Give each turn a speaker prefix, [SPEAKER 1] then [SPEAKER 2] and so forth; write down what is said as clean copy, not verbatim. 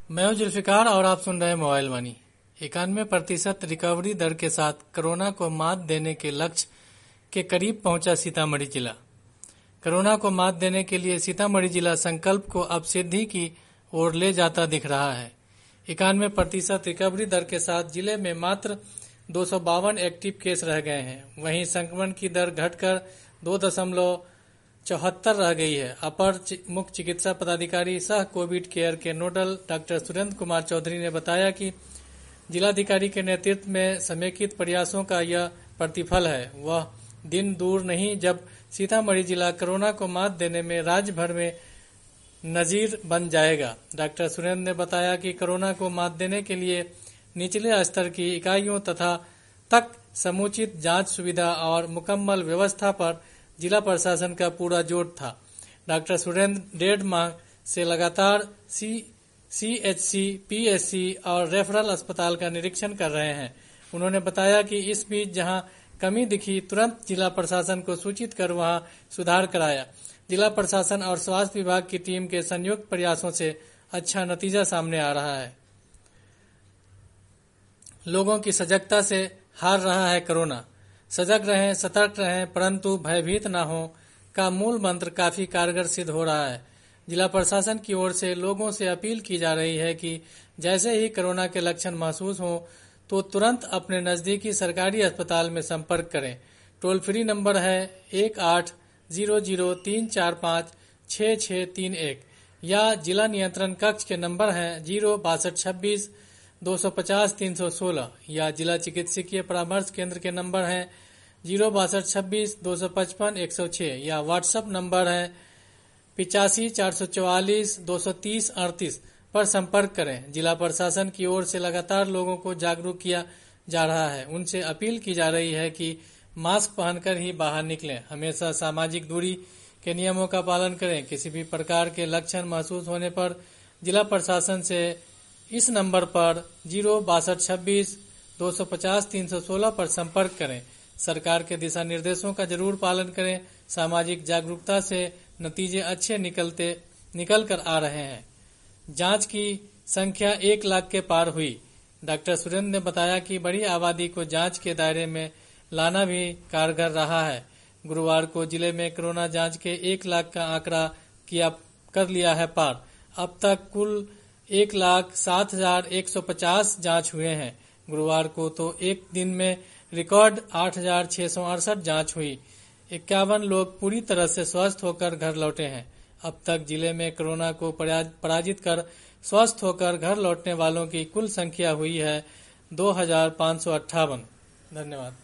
[SPEAKER 1] मैं हूं जुल्फिकार और आप सुन रहे हैं मोबाइल मनी। 91% रिकवरी दर के साथ कोरोना को मात देने के लक्ष्य के करीब पहुंचा सीतामढ़ी जिला। कोरोना को मात देने के लिए सीतामढ़ी जिला संकल्प को अब सिद्धि की ओर ले जाता दिख रहा है। 91% रिकवरी दर के साथ जिले में मात्र 252 एक्टिव केस रह गए हैं। वहीं संक्रमण की दर घटकर 2.74 रह गई है। अपर मुख्य चिकित्सा पदाधिकारी सह कोविड केयर के नोडल डॉक्टर सुरेंद्र कुमार चौधरी ने बताया कि जिलाधिकारी के नेतृत्व में समेकित प्रयासों का यह प्रतिफल है। वह दिन दूर नहीं जब सीतामढ़ी जिला कोरोना को मात देने में राज्य भर में नजीर बन जाएगा। डॉक्टर सुरेंद्र ने बताया कि कोरोना को मात देने के लिए निचले स्तर की इकाइयों तक समुचित जांच सुविधा और मुकम्मल व्यवस्था पर जिला प्रशासन का पूरा जोर था। डॉक्टर सुरेंद्र 1.5 माह से लगातार सीएचसी, पीएचसी और रेफरल अस्पताल का निरीक्षण कर रहे हैं। उन्होंने बताया कि इस बीच जहां कमी दिखी तुरंत जिला प्रशासन को सूचित कर वहां सुधार कराया। जिला प्रशासन और स्वास्थ्य विभाग की टीम के संयुक्त प्रयासों से अच्छा नतीजा सामने आ रहा है। लोगों की सजगता से हार रहा है कोरोना। सजग रहें, सतर्क रहें, परंतु भयभीत न हो का मूल मंत्र काफी कारगर सिद्ध हो रहा है। जिला प्रशासन की ओर से लोगों से अपील की जा रही है कि जैसे ही कोरोना के लक्षण महसूस हो तो तुरंत अपने नजदीकी सरकारी अस्पताल में संपर्क करें। टोल फ्री नंबर है 1800-345-6631 या जिला नियंत्रण कक्ष के नंबर हैं 06226 250 316 या जिला चिकित्सकीय परामर्श केंद्र के नंबर हैं 06226 255 106 या व्हाट्सएप नंबर है 85 444 230 38 पर संपर्क करें। जिला प्रशासन की ओर से लगातार लोगों को जागरूक किया जा रहा है। उनसे अपील की जा रही है कि मास्क पहनकर ही बाहर निकलें, हमेशा सामाजिक दूरी के नियमों का पालन करें। किसी भी प्रकार के लक्षण महसूस होने पर जिला प्रशासन से इस नंबर पर 06226 250 316 पर संपर्क करें। सरकार के दिशा निर्देशों का जरूर पालन करें। सामाजिक जागरूकता से नतीजे अच्छे निकल कर आ रहे हैं। जांच की संख्या 1 लाख के पार हुई। डॉक्टर सुरेंद्र ने बताया कि बड़ी आबादी को जांच के दायरे में लाना भी कारगर रहा है। गुरुवार को जिले में कोरोना जांच के 1 लाख का आंकड़ा कर लिया है पार। अब तक कुल 1,07,150 जांच हुए हैं। गुरुवार को तो एक दिन में रिकॉर्ड 8,668 जांच हुई। 51 लोग पूरी तरह से स्वस्थ होकर घर लौटे हैं। अब तक जिले में कोरोना को पराजित कर स्वस्थ होकर घर लौटने वालों की कुल संख्या हुई है 2,558। धन्यवाद।